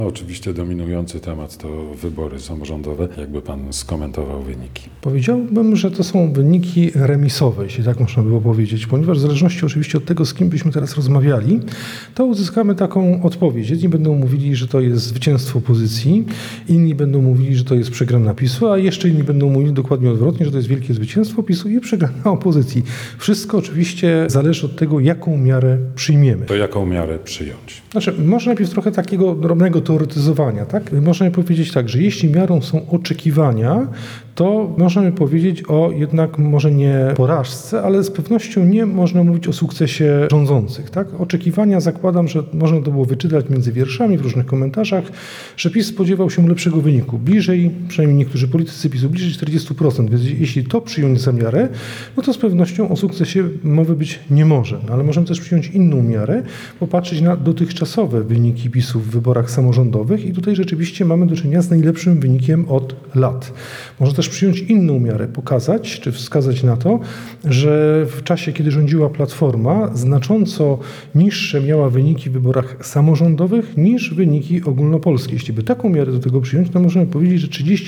Oczywiście dominujący temat to wybory samorządowe. Jakby pan skomentował wyniki? Powiedziałbym, że to są wyniki remisowe, jeśli tak można było powiedzieć, ponieważ w zależności oczywiście od tego, z kim byśmy teraz rozmawiali, to uzyskamy taką odpowiedź. Jedni będą mówili, że to jest zwycięstwo opozycji, inni będą mówili, że to jest przegrana PiS-u, a jeszcze inni będą mówili dokładnie odwrotnie, że to jest wielkie zwycięstwo PiS-u i przegrana opozycji. Wszystko oczywiście zależy od tego, jaką miarę przyjmiemy. To jaką miarę przyjąć? Znaczy, może najpierw trochę takiego drobnego teoretyzowania, tak? Można powiedzieć tak, że jeśli miarą są oczekiwania, to możemy powiedzieć o jednak może nie porażce, ale z pewnością nie można mówić o sukcesie rządzących, tak? Oczekiwania zakładam, że można to było wyczytać między wierszami w różnych komentarzach, że PiS spodziewał się lepszego wyniku, bliżej, przynajmniej niektórzy politycy PiS-u, bliżej 40%, więc jeśli to przyjąć za miarę, no to z pewnością o sukcesie mowy być nie może. No, ale możemy też przyjąć inną miarę, popatrzeć na dotychczasowe wyniki PiS-u w wyborach samorządowych i tutaj rzeczywiście mamy do czynienia z najlepszym wynikiem od lat. Można też przyjąć inną miarę, pokazać czy wskazać na to, że w czasie, kiedy rządziła Platforma, znacząco niższe miała wyniki w wyborach samorządowych niż wyniki ogólnopolskie. Jeśli by taką miarę do tego przyjąć, to możemy powiedzieć, że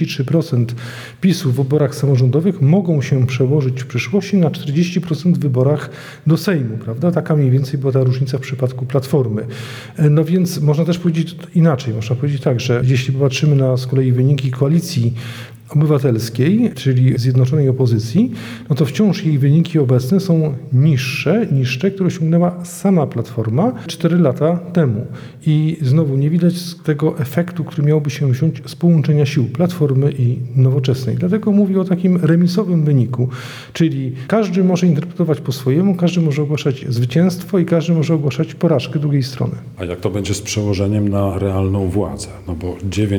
33% PiS-u w wyborach samorządowych mogą się przełożyć w przyszłości na 40% w wyborach do Sejmu, prawda? Taka mniej więcej była ta różnica w przypadku Platformy. No więc można też powiedzieć inaczej. Można powiedzieć tak, że jeśli popatrzymy na z kolei wyniki Koalicji Obywatelskiej, czyli Zjednoczonej Opozycji, no to wciąż jej wyniki obecne są niższe niż te, które osiągnęła sama Platforma 4 lata temu. I znowu nie widać tego efektu, który miałby się wziąć z połączenia sił Platformy i Nowoczesnej. Dlatego mówię o takim remisowym wyniku, czyli każdy może interpretować po swojemu, każdy może ogłaszać zwycięstwo i każdy może ogłaszać porażkę drugiej strony. A jak to będzie z przełożeniem na realną władzę? No bo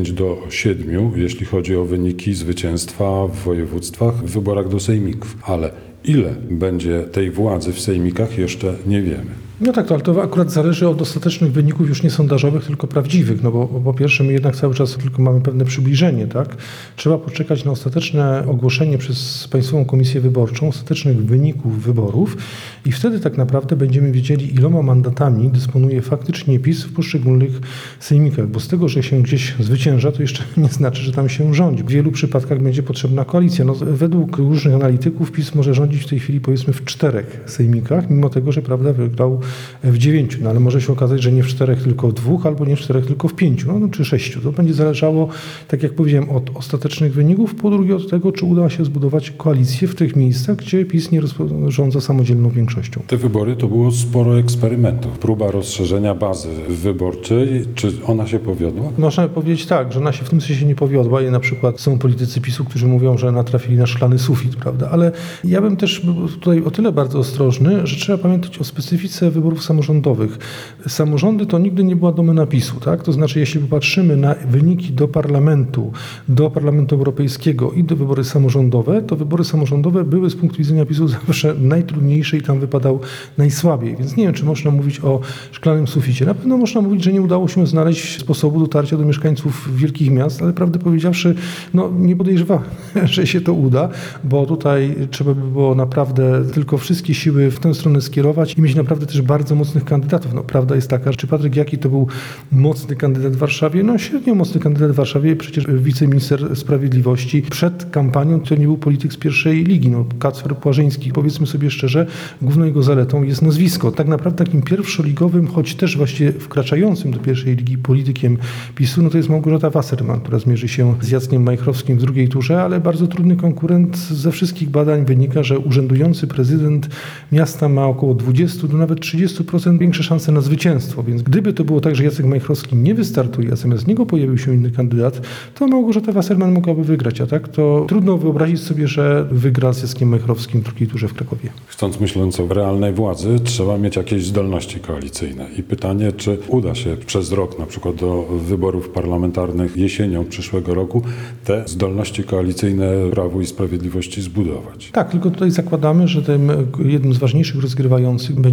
9-7, jeśli chodzi o wyniki zwycięstwa w województwach, w wyborach do sejmików. Ale ile będzie tej władzy w sejmikach, jeszcze nie wiemy. No tak, ale to akurat zależy od ostatecznych wyników już nie sondażowych, tylko prawdziwych, no bo po pierwsze my jednak cały czas tylko mamy pewne przybliżenie, tak? Trzeba poczekać na ostateczne ogłoszenie przez Państwową Komisję Wyborczą ostatecznych wyników wyborów i wtedy tak naprawdę będziemy wiedzieli, iloma mandatami dysponuje faktycznie PiS w poszczególnych sejmikach, bo z tego, że się gdzieś zwycięża, to jeszcze nie znaczy, że tam się rządzi. W wielu przypadkach będzie potrzebna koalicja. No, według różnych analityków PiS może rządzić w tej chwili powiedzmy w 4 sejmikach, mimo tego, że prawda wygrał w 9, no ale może się okazać, że nie w 4, tylko w 2, albo nie w 4, tylko w 5, no czy 6. To będzie zależało, tak jak powiedziałem, od ostatecznych wyników, po drugie od tego, czy uda się zbudować koalicję w tych miejscach, gdzie PiS nie rozporządza samodzielną większością. Te wybory to było sporo eksperymentów. Próba rozszerzenia bazy wyborczej, czy ona się powiodła? Można powiedzieć tak, że ona się w tym sensie nie powiodła i na przykład są politycy PiS-u, którzy mówią, że natrafili na szklany sufit, prawda, ale ja bym też był tutaj o tyle bardzo ostrożny, że trzeba pamiętać o specyfice wyborów samorządowych. Samorządy to nigdy nie była domena PiS-u, tak? To znaczy, jeśli popatrzymy na wyniki do Parlamentu Europejskiego i do wybory samorządowe, to wybory samorządowe były z punktu widzenia PiS-u zawsze najtrudniejsze i tam wypadał najsłabiej. Więc nie wiem, czy można mówić o szklanym suficie. Na pewno można mówić, że nie udało się znaleźć sposobu dotarcia do mieszkańców wielkich miast, ale prawdę powiedziawszy, no nie podejrzewam, że się to uda, bo tutaj trzeba by było naprawdę tylko wszystkie siły w tę stronę skierować i mieć naprawdę też bardzo mocnych kandydatów. No, prawda jest taka, że czy Patryk Jaki to był mocny kandydat w Warszawie? No średnio mocny kandydat w Warszawie, przecież wiceminister sprawiedliwości przed kampanią to nie był polityk z pierwszej ligi. No, Kacper Płażyński, powiedzmy sobie szczerze, główną jego zaletą jest nazwisko. Tak naprawdę takim pierwszoligowym, choć też właściwie wkraczającym do pierwszej ligi politykiem PiS-u, no to jest Małgorzata Wasserman, która zmierzy się z Jackiem Majchrowskim w drugiej turze, ale bardzo trudny konkurent. Ze wszystkich badań wynika, że urzędujący prezydent miasta ma około 20 do nawet 30% większe szanse na zwycięstwo. Więc gdyby to było tak, że Jacek Majchrowski nie wystartuje, a zamiast niego pojawił się inny kandydat, to Małgorzata Wasserman mogłaby wygrać, a tak to trudno wyobrazić sobie, że wygra z Jackiem Majchrowskim w drugiej turze w Krakowie. Myśląc o realnej władzy, trzeba mieć jakieś zdolności koalicyjne. I pytanie, czy uda się przez rok, na przykład do wyborów parlamentarnych jesienią przyszłego roku, te zdolności koalicyjne Prawu i Sprawiedliwości zbudować. Tak, tylko tutaj zakładamy, że tym jednym z ważniejszych rozgrywających będzie PSL,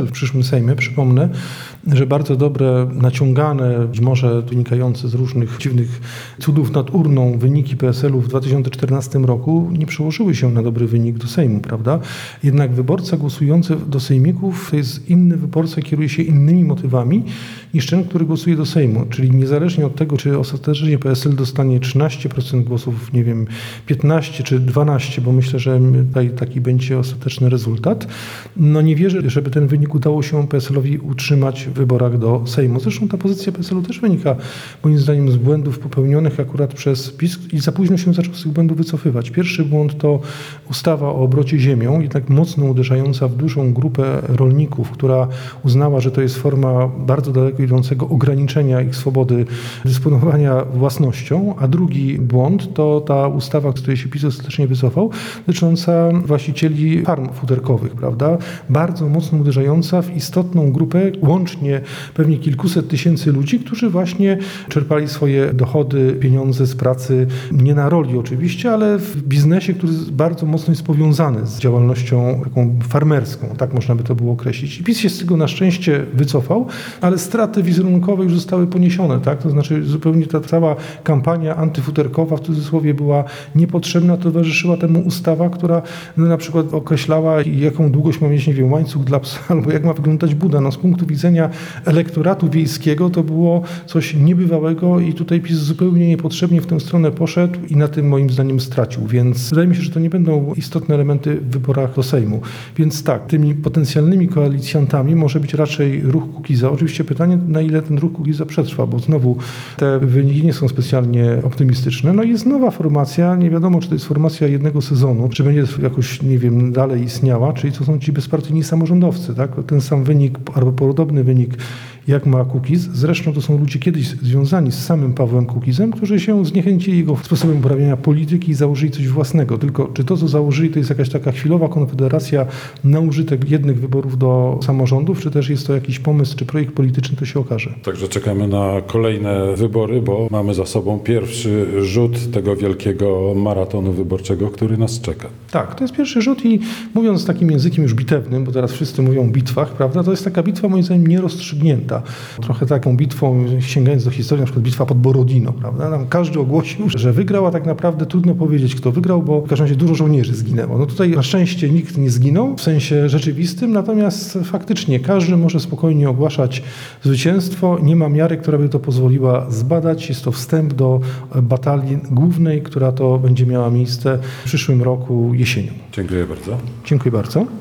PSL w przyszłym Sejmie. Przypomnę, że bardzo dobre, naciągane, być może wynikające z różnych dziwnych cudów nad urną wyniki PSL-u w 2014 roku nie przełożyły się na dobry wynik do Sejmu, prawda? Jednak wyborca głosujący do sejmików to jest inny wyborca, kieruje się innymi motywami niż ten, który głosuje do Sejmu. Czyli niezależnie od tego, czy ostatecznie PSL dostanie 13% głosów, nie wiem, 15 czy 12, bo myślę, że tutaj taki będzie ostateczny rezultat. No nie wierzę, żeby ten wynik udało się PSL-owi utrzymać w wyborach do Sejmu. Zresztą ta pozycja PSL-u też wynika moim zdaniem z błędów popełnionych akurat przez PiS i za późno się zaczął z tych błędów wycofywać. Pierwszy błąd to ustawa o obrocie ziemią, jednak mocno uderzająca w dużą grupę rolników, która uznała, że to jest forma bardzo daleko idącego ograniczenia ich swobody dysponowania własnością, a drugi błąd to ta ustawa, z której się PiS ostatecznie wycofał, dotycząca właścicieli farm futerkowych, prawda? Bardzo mocno uderzająca w istotną grupę, łącznie pewnie kilkuset tysięcy ludzi, którzy właśnie czerpali swoje dochody, pieniądze z pracy, nie na roli oczywiście, ale w biznesie, który bardzo mocno jest powiązany z działalnością taką farmerską, tak można by to było określić. I PiS się z tego na szczęście wycofał, ale straty wizerunkowe już zostały poniesione, tak? To znaczy zupełnie ta cała kampania antyfuterkowa w cudzysłowie była niepotrzebna, towarzyszyła temu ustawa, która na przykład określała, jaką długość ma mieć, nie wiem, łańcuch dla psa, albo jak ma wyglądać buda. No, z punktu widzenia elektoratu wiejskiego to było coś niebywałego i tutaj PiS zupełnie niepotrzebnie w tę stronę poszedł i na tym moim zdaniem stracił, więc wydaje mi się, że to nie będą istotne elementy w wyborach do Sejmu. Więc tak, tymi potencjalnymi koalicjantami może być raczej ruch Kukiza. Oczywiście pytanie, na ile ten ruch Kukiza przetrwa, bo znowu te wyniki nie są specjalnie optymistyczne. No i jest nowa formacja, nie wiadomo, czy to jest formacja jednego sezonu, czy będzie jakoś, nie wiem, dalej istniała, czyli to są ci bezpartyjni samorządowcy, tak? Ten sam wynik albo podobny wynik jak ma Kukiz. Zresztą to są ludzie kiedyś związani z samym Pawłem Kukizem, którzy się zniechęcili jego sposobem uprawiania polityki i założyli coś własnego. Tylko czy to, co założyli, to jest jakaś taka chwilowa konfederacja na użytek jednych wyborów do samorządów, czy też jest to jakiś pomysł, czy projekt polityczny, to się okaże. Także czekamy na kolejne wybory, bo mamy za sobą pierwszy rzut tego wielkiego maratonu wyborczego, który nas czeka. Tak, to jest pierwszy rzut i mówiąc takim językiem już bitewnym, bo teraz wszyscy mówią o bitwach, prawda, to jest taka bitwa moim zdaniem nierozstrzygnięta. Trochę taką bitwą, sięgając do historii, na przykład bitwa pod Borodino, prawda? Tam każdy ogłosił, że wygrał, a tak naprawdę trudno powiedzieć, kto wygrał, bo w każdym razie dużo żołnierzy zginęło. No tutaj na szczęście nikt nie zginął w sensie rzeczywistym, natomiast faktycznie każdy może spokojnie ogłaszać zwycięstwo. Nie ma miary, która by to pozwoliła zbadać. Jest to wstęp do batalii głównej, która to będzie miała miejsce w przyszłym roku jesienią. Dziękuję bardzo. Dziękuję bardzo.